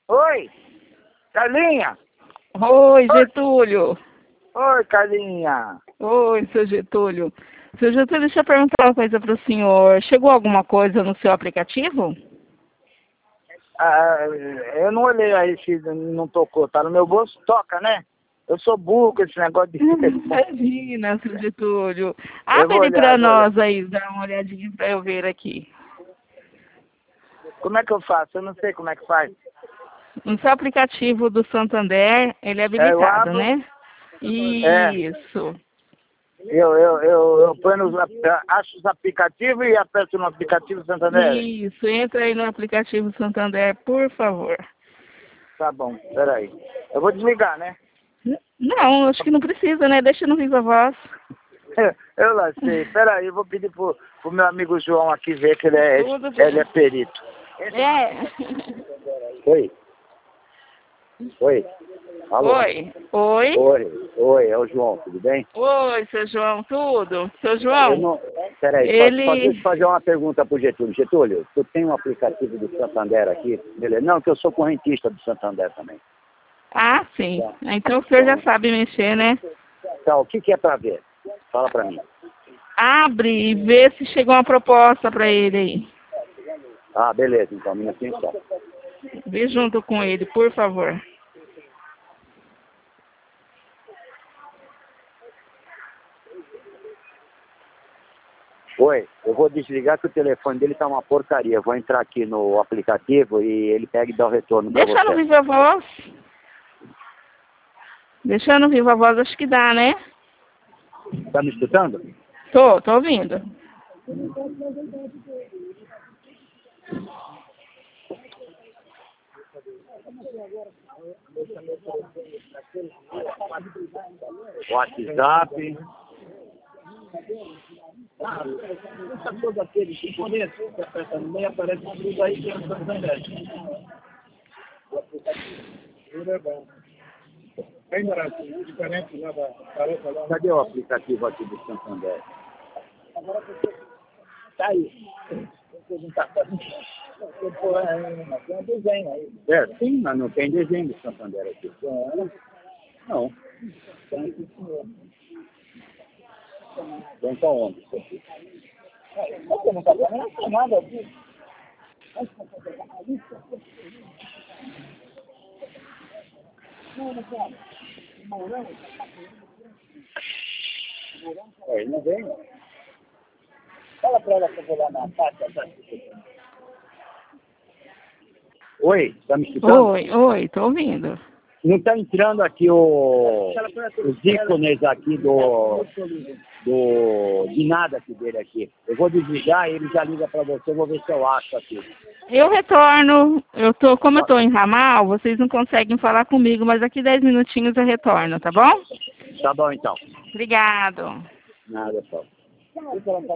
Oi, Carlinha. Oi, Getúlio. Oi, Carlinha. Oi, seu Getúlio. Seu Getúlio, deixa eu perguntar uma coisa para o senhor. Chegou alguma coisa no seu aplicativo? Ah, eu não olhei aí se não tocou. Tá no meu bolso, toca, né? Eu sou burro com esse negócio de telefone. Imagina, seu Getúlio. Eu vou Abre ele olhar, para eu vou olhar. nós aí, dá uma olhadinha para eu ver aqui. Como é que eu faço? Eu não sei como é que faz. No seu aplicativo do Santander, ele é Eu habilitado, abro, né? Isso. eu ponho acho os aplicativos e aperto no aplicativo Santander. Isso. Entra aí no aplicativo Santander, por favor. Tá bom, peraí. Eu vou desligar, né? Não, acho que não precisa, né? Deixa no Viva Voz. Eu lá sei. Peraí, eu vou pedir pro meu amigo João aqui ver que ele Tudo bem. é perito. É. Oi. Oi. Alô. Oi. Oi. Oi, é o João, tudo bem? Oi, seu João, tudo? Seu Eu João, não... Peraí, deixa eu fazer uma pergunta pro Getúlio. Getúlio, tu tem um aplicativo do Santander aqui? Beleza. Não, que eu sou correntista do Santander também. Ah, sim. Então o senhor já sabe mexer, né? Tá, o que é pra ver? Fala pra mim. Abre e vê se chegou uma proposta para ele aí. Ah, beleza, então, minutinho só. Vê junto com ele, por favor. Oi, eu vou desligar que o telefone dele tá uma porcaria. Eu vou entrar aqui no aplicativo e ele pega e dá o retorno pra Deixa no você. Viva Voz. Deixa no Viva Voz, acho que dá, né? Tá me escutando? Tô ouvindo. WhatsApp. Todos aqueles componentes que aperta no meio, aparece tudo aí que é no Santander. É bom. Bem barato, diferente lá da tarefa lá. Cadê o aplicativo aqui do Santander? Agora você tá aí. Você não tá fazendo. Tem um desenho aí. É, sim, mas não tem desenho do Santander aqui. Não. Tem que senhor. Vem pra onde? Você não tá vendo nada disso? Ele não vem. Fala pra ela que eu vou lá na parte da Oi, tá me escutando? Oi, tô ouvindo. Não tá entrando aqui os ícones aqui de nada aqui dele aqui. Eu vou desligar e ele já liga pra você, eu vou ver se eu acho aqui. Eu retorno. Como eu tô em ramal, vocês não conseguem falar comigo, mas daqui 10 minutinhos eu retorno, tá bom? Tá bom então. Obrigado. Nada, só.